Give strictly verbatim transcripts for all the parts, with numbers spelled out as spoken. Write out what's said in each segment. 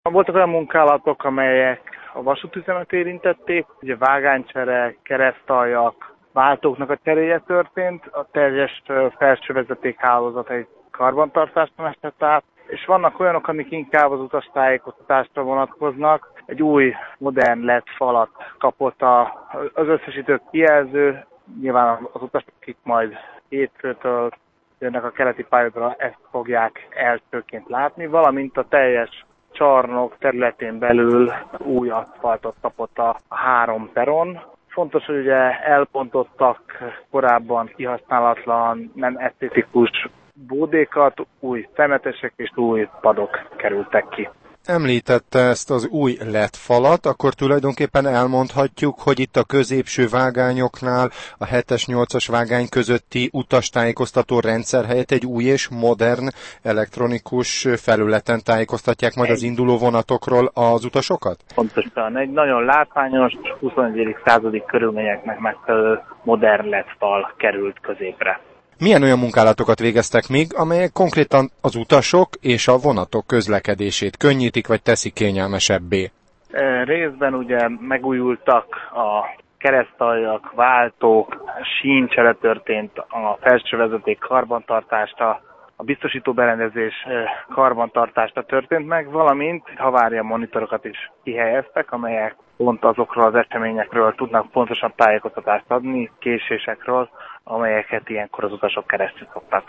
Voltak olyan munkálatok, amelyek a vasútüzemet érintették, ugye vágánycsere, keresztaljak, váltóknak a cseréje történt, a teljes felső vezetékhálózat egy karbantartásra esett át, és vannak olyanok, amik inkább az utastájékoztatásra vonatkoznak. Egy új, modern led falat kapott a, az összesítő kijelző, nyilván az utasok, akik majd hétfőtől jönnek a keleti pályaudvarra, ezt fogják elsőként látni, valamint a teljes csarnok területén belül új aszfaltot kapott a három peron. Fontos, hogy ugye elbontottak korábban kihasználatlan, nem esztétikus bódékat, új szemetesek és új padok kerültek ki. Említette ezt az új led falat, akkor tulajdonképpen elmondhatjuk, hogy itt a középső vágányoknál a hetes nyolcas vágány közötti utastájékoztató rendszer helyett egy új és modern elektronikus felületen tájékoztatják majd az induló vonatokról az utasokat? Pontosan, egy nagyon látványos, huszonegyedik századi körülményeknek megfelelő modern led fal került középre. Milyen olyan munkálatokat végeztek még, amelyek konkrétan az utasok és a vonatok közlekedését könnyítik vagy teszik kényelmesebbé? Részben ugye megújultak a keresztaljak, váltók, síncsere történt, a felső vezeték karbantartása, a biztosító berendezés karbantartása történt meg, valamint havária monitorokat is kihelyeztek, amelyek pont azokról az eseményekről tudnak pontosabb tájékoztatást adni, késésekről, amelyeket ilyenkor az utasok keresztül szoktak.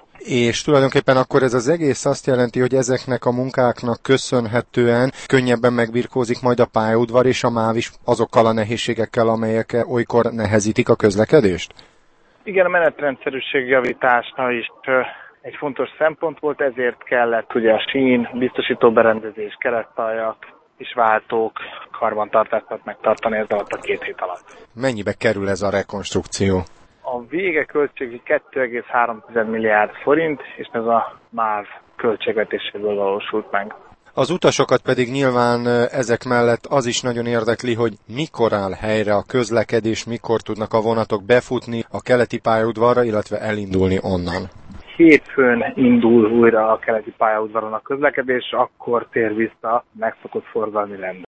És tulajdonképpen akkor ez az egész azt jelenti, hogy ezeknek a munkáknak köszönhetően könnyebben megbirkózik majd a pályaudvar és a MÁV is azokkal a nehézségekkel, amelyek olykor nehezítik a közlekedést? Igen, a menetrendszerűség javítása is egy fontos szempont volt, ezért kellett ugye a sín, biztosító berendezés, keresztaljak és váltók karbantartását megtartani ez alatt a két hét alatt. Mennyibe kerül ez a rekonstrukció? A vége költségi kettő egész három milliárd forint, és ez a MÁV költségvetéséből valósult meg. Az utasokat pedig nyilván ezek mellett az is nagyon érdekli, hogy mikor áll helyre a közlekedés, mikor tudnak a vonatok befutni a keleti pályaudvarra, illetve elindulni onnan. Hétfőn indul újra a keleti pályaudvaron a közlekedés, akkor tér vissza megszokott forgalmi rend.